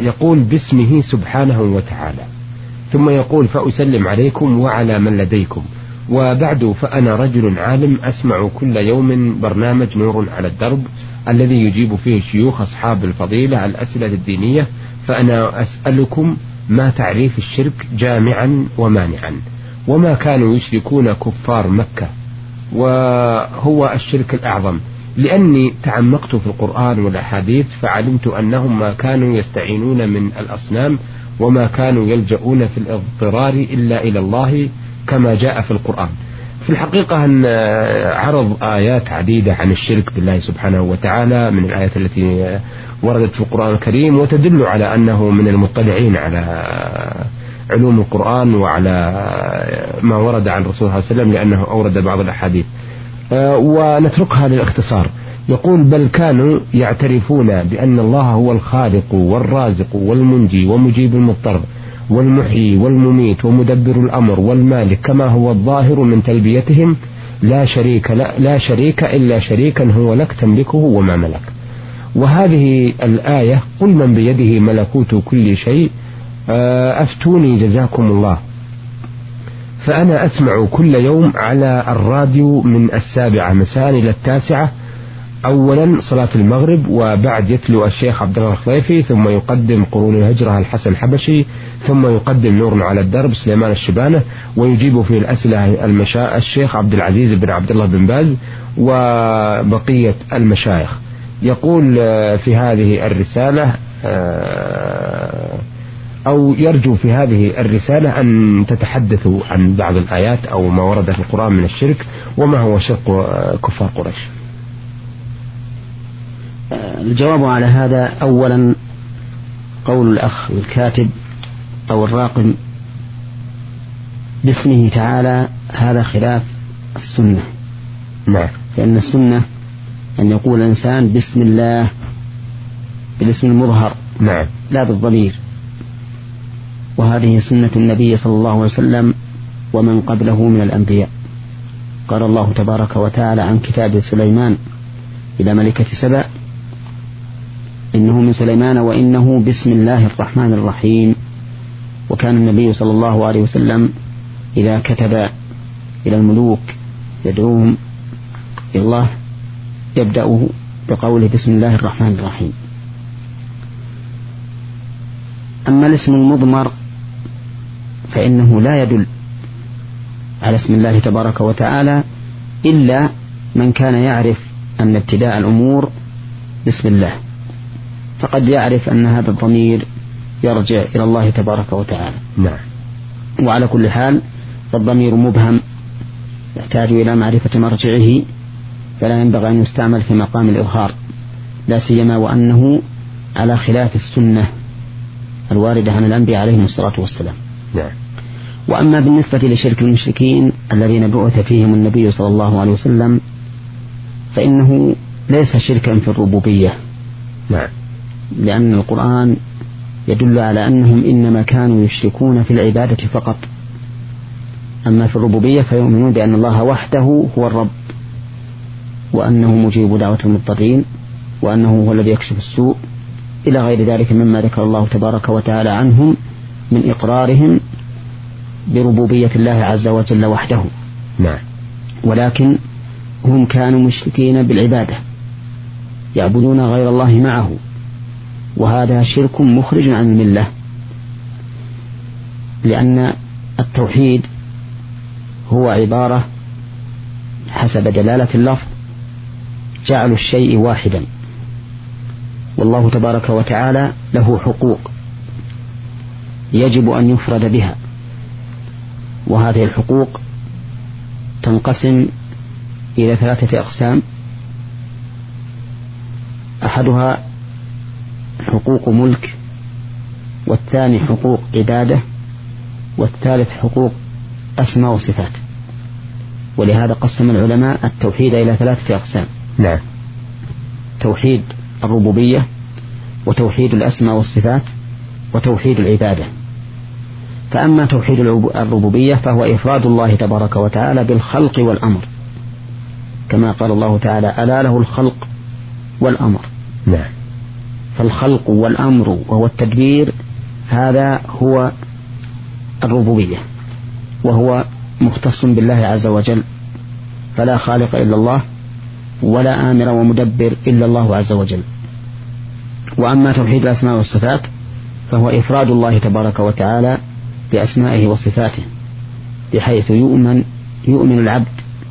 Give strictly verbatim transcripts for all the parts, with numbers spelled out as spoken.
يقول باسمه سبحانه وتعالى، ثم يقول فأسلم عليكم وعلى من لديكم، وبعد فأنا رجل عالم أسمع كل يوم برنامج نور على الدرب الذي يجيب فيه شيوخ أصحاب الفضيلة الأسئلة الدينية، فأنا أسألكم ما تعريف الشرك جامعا ومانعا، وما كانوا يشركون كفار مكة وهو الشرك الأعظم، لأني تعمقت في القرآن والأحاديث فعلمت أنهم ما كانوا يستعينون من الأصنام وما كانوا يلجؤون في الاضطرار إلا إلى الله كما جاء في القرآن. في الحقيقة أن عرض آيات عديدة عن الشرك بالله سبحانه وتعالى من الآيات التي وردت في القرآن الكريم، وتدل على أنه من المطلعين على علوم القرآن وعلى ما ورد عن الرسول صلى الله عليه وسلم، لأنه أورد بعض الأحاديث ونتركها للاختصار. يقول بل كانوا يعترفون بأن الله هو الخالق والرازق والمنجي ومجيب المضطر والمحيي والمميت ومدبر الأمر والمالك كما هو الظاهر من تلبيتهم، لا شريك لا, لا شريك إلا شريكا هو لك تملكه وما ملك. وهذه الآية قل من بيده ملكوت كل شيء أفتوني جزاكم الله، فأنا أسمع كل يوم على الراديو من السابعة مساء إلى التاسعة، أولا صلاة المغرب، وبعد يتلو الشيخ عبد الله الخليفي، ثم يقدم قرون الهجرة الحسن الحبشي، ثم يقدم نور على الدرب سليمان الشبانة، ويجيب في الأسئلة المشا... الشيخ عبد العزيز بن عبد الله بن باز وبقية المشايخ. يقول في هذه الرسالة أو يرجو في هذه الرسالة أن تتحدثوا عن بعض الآيات أو ما ورد في القرآن من الشرك، وما هو شرك كفار قريش. الجواب على هذا أولا قول الأخ الكاتب أو الراقم باسمه تعالى، هذا خلاف السنة. نعم. لأن السنة أن يقول الإنسان بسم الله بالاسم المظهر، نعم، لا بالضمير، وهذه سنة النبي صلى الله عليه وسلم ومن قبله من الأنبياء. قال الله تبارك وتعالى عن كتاب سليمان إلى ملكة سبأ إنه من سليمان وإنه بسم الله الرحمن الرحيم. وكان النبي صلى الله عليه وسلم إذا كتب إلى الملوك يدعوهم إلى الله يبدأ بقوله بسم الله الرحمن الرحيم. أما الاسم المضمر فإنه لا يدل على اسم الله تبارك وتعالى إلا من كان يعرف أن ابتداء الأمور بسم الله، فقد يعرف أن هذا الضمير يرجع إلى الله تبارك وتعالى. نعم. وعلى كل حال فالضمير مبهم يحتاج إلى معرفة مرجعه، فلا ينبغي أن يستعمل في مقام الإظهار، لا سيما وأنه على خلاف السنة الواردة عن الأنبياء عليهم الصلاة والسلام. نعم. وأما بالنسبة لشرك المشركين الذين بعث فيهم النبي صلى الله عليه وسلم فإنه ليس شركا في الربوبية. نعم. لأن القرآن يدل على أنهم إنما كانوا يشركون في العبادة فقط، أما في الربوبية فيؤمنون بأن الله وحده هو الرب، وأنه مجيب دعوة المضطرين، وأنه هو الذي يكشف السوء إلى غير ذلك مما ذكر الله تبارك وتعالى عنهم من إقرارهم بربوبية الله عز وجل وحده. نعم. ولكن هم كانوا مشركين بالعبادة يعبدون غير الله معه، وهذا شرك مخرج عن الملة، لأن التوحيد هو عبارة حسب دلالة اللفظ جعل الشيء واحدا، والله تبارك وتعالى له حقوق يجب أن يفرد بها، وهذه الحقوق تنقسم إلى ثلاثة أقسام: أحدها حقوق ملك، والثاني حقوق عبادة، والثالث حقوق أسماء وصفات. ولهذا قسم العلماء التوحيد إلى ثلاثة أقسام: نعم. توحيد الربوبية، وتوحيد الأسماء والصفات، وتوحيد العبادة. فأما توحيد الربوبية فهو إفراد الله تبارك وتعالى بالخلق والأمر، كما قال الله تعالى: ألا له الخلق والأمر. نعم. فالخلق والأمر وهو التدبير هذا هو الربوبية، وهو مختص بالله عز وجل، فلا خالق إلا الله ولا آمر ومدبر إلا الله عز وجل. وأما توحيد الأسماء والصفات فهو إفراد الله تبارك وتعالى بأسمائه وصفاته، بحيث يؤمن يؤمن العبد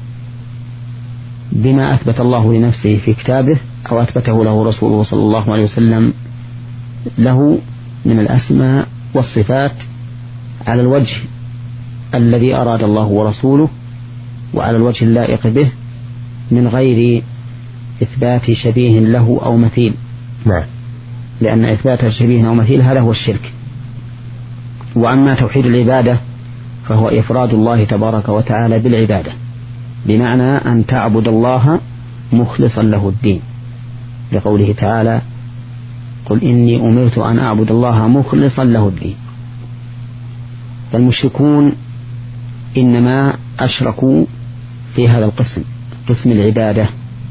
بما أثبت الله لنفسه في كتابه أو أثبته له رسوله صلى الله عليه وسلم له من الأسماء والصفات على الوجه الذي أراد الله ورسوله وعلى الوجه اللائق به، من غير إثبات شبيه له أو مثيل. نعم. لأن إثبات شبيه أو مثيل هذا هو الشرك. وأما توحيد العبادة فهو إفراد الله تبارك وتعالى بالعبادة، بمعنى أن تعبد الله مخلصا له الدين، لقوله تعالى: قل إني أمرت أن أعبد الله مخلصا له الدين. فالمشركون إنما أشركوا في هذا القسم، قسم العبادة،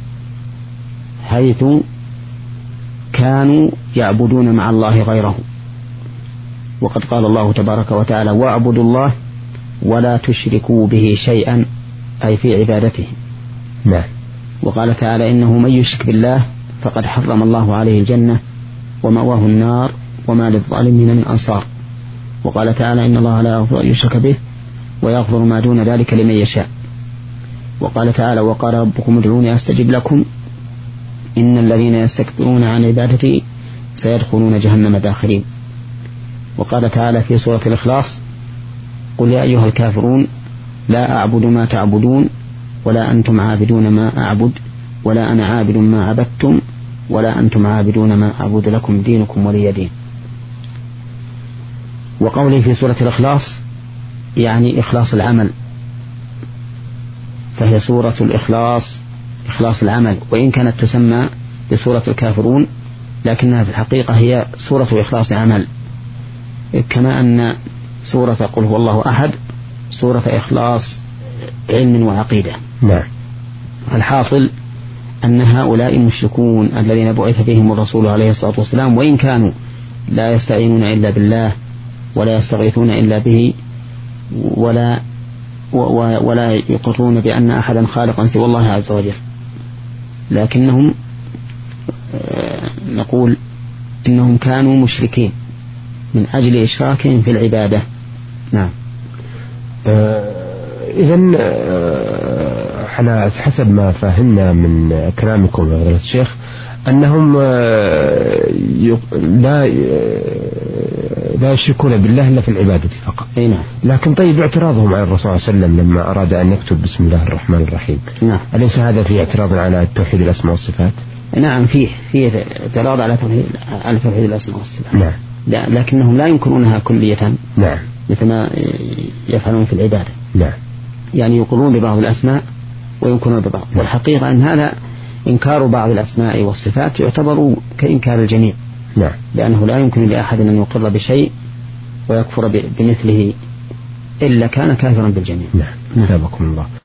حيث كانوا يعبدون مع الله غيره. وقد قال الله تبارك وتعالى: واعبدوا الله ولا تشركوا به شيئا، أي في عبادته. نعم. وقال تعالى: إنه من يشرك بالله فقد حرم الله عليه الجنة ومأواه النار وما للظالمين من أنصار. وقال تعالى: إن الله لا يغفر أن يشرك به ويغفر ما دون ذلك لمن يشاء. وقال تعالى: وقال ربكم ادعوني أستجب لكم إن الذين يستكبرون عن عبادتي سيدخلون جهنم داخرين. وقال تعالى في سورة الإخلاص: قل يا أيها الكافرون لا أعبد ما تعبدون ولا أنتم عابدون ما أعبد ولا أنا عابد ما عبدتم ولا أنتم عابدون ما أعبد لكم دينكم ولي دين. وقوله في سورة الإخلاص يعني إخلاص العمل، فهي سورة الإخلاص، إخلاص العمل، وإن كانت تسمى بسورة الكافرون لكنها في الحقيقة هي سورة إخلاص عمل، كما أن سورة قل هو الله أحد سورة إخلاص علم وعقيدة. نعم. الحاصل أن هؤلاء المشركون الذين بعث فيهم الرسول عليه الصلاة والسلام، وإن كانوا لا يستعينون إلا بالله ولا يستغيثون إلا به ولا ولا يقرون بأن أحدا خالقا سوى الله عز وجل، لكنهم نقول إنهم كانوا مشركين من أجل إشراكهم في العبادة. نعم. آه إذن آه احنا حسب ما فهمنا من كلامكم يا فضيلة الشيخ أنهم آه لا لا يشركون بالله إلا في العبادة فقط. نعم. لكن طيب اعتراضهم على الرسول صلى الله عليه وسلم لما أراد أن يكتب بسم الله الرحمن الرحيم، نعم، أليس هذا فيه اعتراض على توحيد الأسماء والصفات؟ نعم، فيه فيه اعتراض على توحيد على توحيد الأسماء والصفات. نعم. لا، لكنهم لا ينكرونها كلية. نعم. مثل ما يفعلون في العبادة. نعم. يعني يقرون ببعض الأسماء وينكرون ببعض. نعم. والحقيقة أن هذا إنكار بعض الأسماء والصفات يعتبر كإنكار الجميع. نعم. لأنه لا يمكن لأحد أن يقر بشيء ويكفر بمثله إلا كان كافرا بالجميع. نعم. نعم. الله.